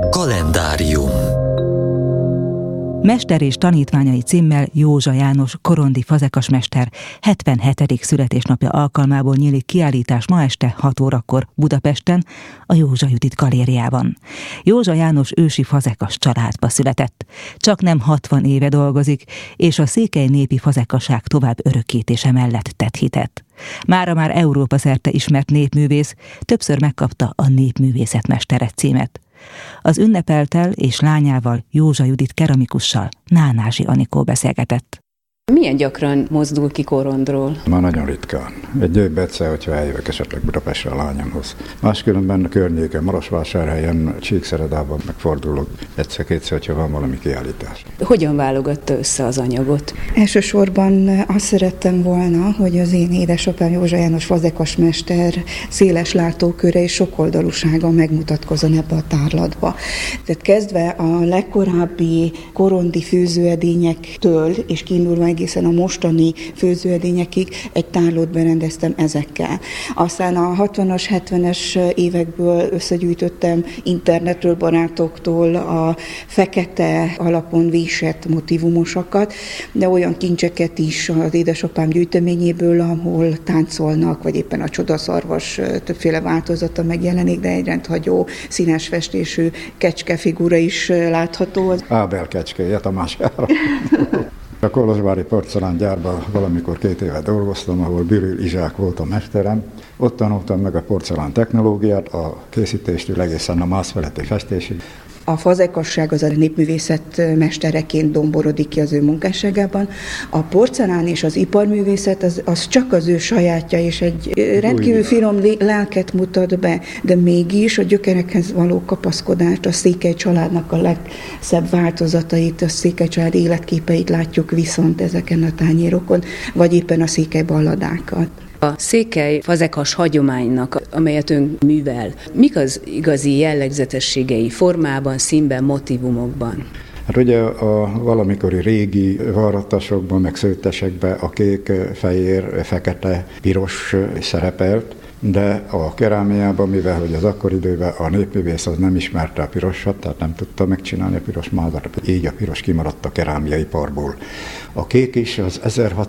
Kalendárium. Mester és tanítványai címmel Józsa János korondi fazekasmester 77. születésnapja alkalmából nyílik kiállítás ma este 6 órakor Budapesten, a Józsa Judit galériában. Józsa János ősi fazekas családba született. Csaknem 60 éve dolgozik, és a székely népi fazekasság tovább örökítése mellett tett hitet. Mára már Európa szerte ismert népművész, többször megkapta a népművészetmestere címet. Az ünnepeltel és lányával, Józsa Judit keramikussal Nánási Anikó beszélgetett. Milyen gyakran mozdul ki Korondról? Már nagyon ritkán. Egy évben egyszer, hogyha eljövök esetleg Budapestre a lányomhoz. Máskülönben a környéken, Marosvásárhelyen, Csíkszeredában megfordulok egyszer-kétszer, hogyha van valami kiállítás. Hogyan válogatta össze az anyagot? Elsősorban azt szerettem volna, hogy az én édesapám Józsa János fazekasmester széles látóköre és sokoldalúsága megmutatkozzon ebbe a tárlatba. Tehát kezdve a legkorábbi korondi főzőedényektől és kiindulva egészen a mostani főzőedényekig egy tárlót berendeztem ezekkel. Aztán a 60-as, 70-es évekből összegyűjtöttem internetről, barátoktól a fekete alapon vésett motivumosakat, de olyan kincseket is az édesapám gyűjteményéből, ahol táncolnak, vagy éppen a csodaszarvas többféle változata megjelenik, de egy rendhagyó színes festésű kecskefigura is látható. Ábel kecskéje Tamására. A kolozsvári porcelángyárban valamikor 2 éve dolgoztam, ahol Bürül Izsák volt a mesterem. Ott tanultam meg a porcelán technológiát, a készítéstől egészen a mászfeletti festésig. A fazekasság az a népművészet mestereként domborodik ki az ő munkásságában. A porcelán és az iparművészet az csak az ő sajátja, és egy rendkívül finom lelket mutat be, de mégis a gyökerekhez való kapaszkodást, a székely családnak a legszebb változatait, a székely család életképeit látjuk viszont ezeken a tányérokon, vagy éppen a székely balladákat. A székely fazekas hagyománynak, amelyet ön művel, mik az igazi jellegzetességei formában, színben, motivumokban? Hát ugye a valamikori régi varrattasokban, meg szőttesekben a kék, fehér, fekete, piros szerepelt, de a kerámiában, mivel hogy az akkori időben a népművész az nem ismerte a pirosat, tehát nem tudta megcsinálni a piros mázat, így a piros kimaradt a kerámiai parból. A kék is az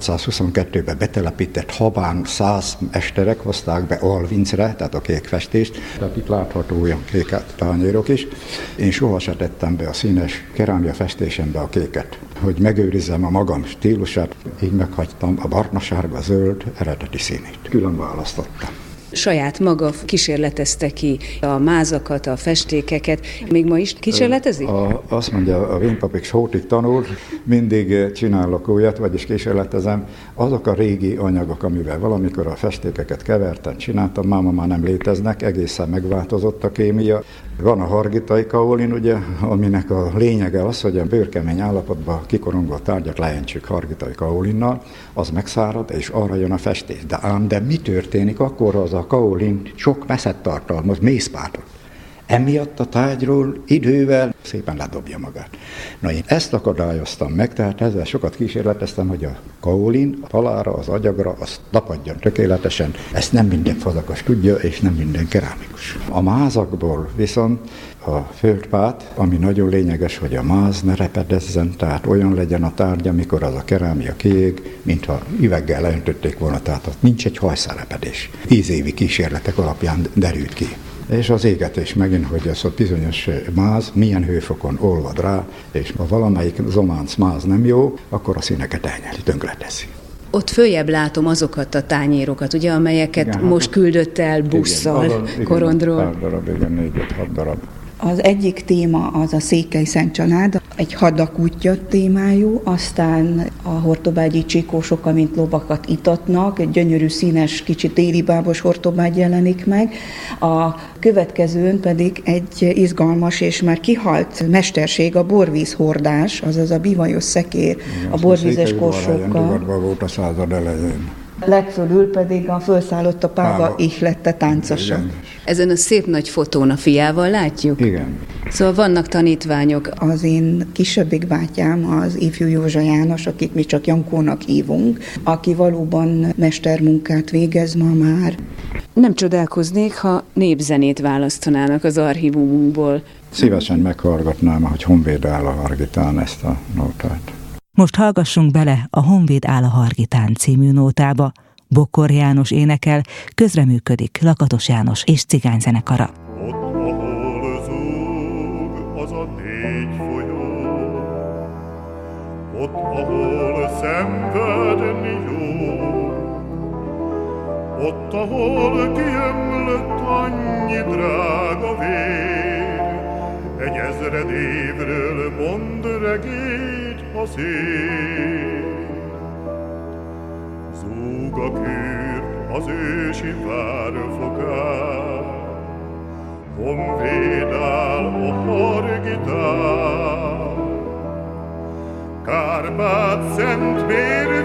1622-ben betelepített Habán 100 mesterek hozták be Alvincre, tehát a kék festést, tehát itt látható olyan kék tányérok is. Én soha se tettem be a színes kerámia festésembe a kéket, hogy megőrizzem a magam stílusát, így meghagytam a barna, sárga, zöld eredeti színét. Külön választottam. Saját maga kísérletezte ki a mázakat, a festékeket. Még ma is kísérletezik? Azt mondja, a vénpapik sótig tanul, mindig csinálok újat, vagyis kísérletezem. Azok a régi anyagok, amivel valamikor a festékeket kevertem, csináltam, máma már nem léteznek, egészen megváltozott a kémia. Van a hargitai kaolin, ugye, aminek a lényege az, hogy a bőrkemény állapotban kikorongott tárgyat lejentsük hargitai kaolinnal, az megszárad, és arra jön a festés. De mi történik akkor, az a kaolin sok meszet tartalmaz, mészpátot. Emiatt a tárgyról idővel szépen ledobja magát. Na én ezt akadályoztam meg, tehát ezzel sokat kísérleteztem, hogy a kaolin a falára, az agyagra, azt tapadjon tökéletesen. Ezt nem minden fazekas tudja, és nem minden kerámikus. A mázakból viszont a földpát, ami nagyon lényeges, hogy a máz ne repedezzen, tehát olyan legyen a tárgy, amikor az a kerámia kiég, mintha üveggel leöntötték volna, tehát ott nincs egy hajszárepedés. 10 évi kísérletek alapján derült ki. És az égetés megint, hogy ez a bizonyos máz milyen hőfokon olvad rá, és ha valamelyik zománc máz nem jó, akkor a színeket elnyeli, tönkreteszi. Ott följebb látom azokat a tányérokat, ugye, amelyeket igen, most küldött el busszal Korondról. 6 darab, igen, 4-5-6 darab. Az egyik téma az a székely szent család, egy hadakútja témájú, aztán a hortobágyi csíkósok, amint lovakat itatnak, egy gyönyörű színes, kicsit télibábos hortobágy jelenik meg. A következőn pedig egy izgalmas és már kihalt mesterség, a borvízhordás, azaz a bivajos szekér, igen, a borvízes korsokkal. Nyugatban volt a század elején. Legfölül pedig a fölszállott a páva ihlette táncosa. Igen. Ezen a szép nagy fotón a fiával látjuk? Igen. Szóval vannak tanítványok. Az én kisebbik bátyám, az ifjú Józsa János, akit mi csak Jankónak hívunk, aki valóban mestermunkát végez ma már. Nem csodálkoznék, ha népzenét választanának az archívumunkból. Szívesen meghallgatnám, hogy Honvéd áll a hargitán ezt a nótát. Most hallgassunk bele a Honvéd áll a hargitán című nótába. Bokor János énekel, közreműködik Lakatos János és cigányzenekara. Ott, ahol zúg az a 4 folyó, ott, ahol szenvedni jó, ott, ahol kiömlött annyi drága vér, egy 1000 évről mond regényt a szél. Zúg a kür az ősi várfokán, Honvéd áll a hargitán. Kárpát Szentmérő